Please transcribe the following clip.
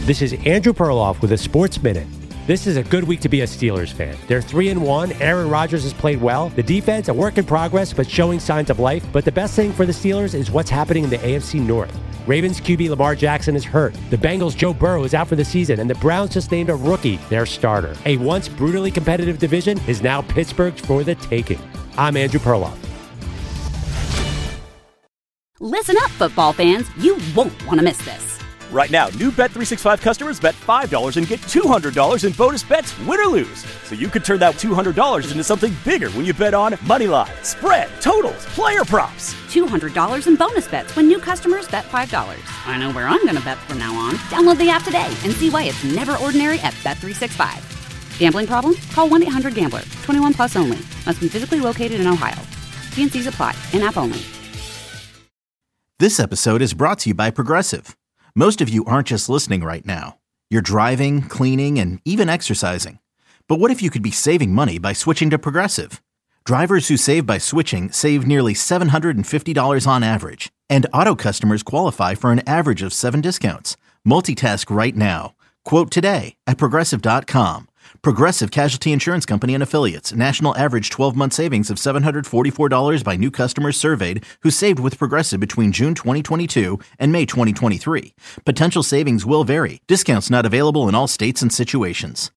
This is Andrew Perloff with a Sports Minute. This is a good week to be a Steelers fan. They're 3-1. Aaron Rodgers has played well. The defense, a work in progress, but showing signs of life. But the best thing for the Steelers is what's happening in the AFC North. Ravens QB Lamar Jackson is hurt. The Bengals' Joe Burrow is out for the season, and the Browns just named a rookie their starter. A once brutally competitive division is now Pittsburgh's for the taking. I'm Andrew Perloff. Listen up, football fans. You won't want to miss this. Right now, new Bet365 customers bet $5 and get $200 in bonus bets, win or lose. So you could turn that $200 into something bigger when you bet on moneyline, spread, totals, player props. $200 in bonus bets when new customers bet $5. I know where I'm going to bet from now on. Download the app today and see why it's never ordinary at Bet365. Gambling problem? Call 1-800-GAMBLER. 21 plus only. Must be physically located in Ohio. T&Cs apply. In-app only. This episode is brought to you by Progressive. Most of you aren't just listening right now. You're driving, cleaning, and even exercising. But what if you could be saving money by switching to Progressive? Drivers who save by switching save nearly $750 on average. And auto customers qualify for an average of 7 discounts. Multitask right now. Quote today at Progressive.com. Progressive Casualty Insurance Company and Affiliates. National average 12-month savings of $744 by new customers surveyed who saved with Progressive between June 2022 and May 2023. Potential savings will vary. Discounts not available in all states and situations.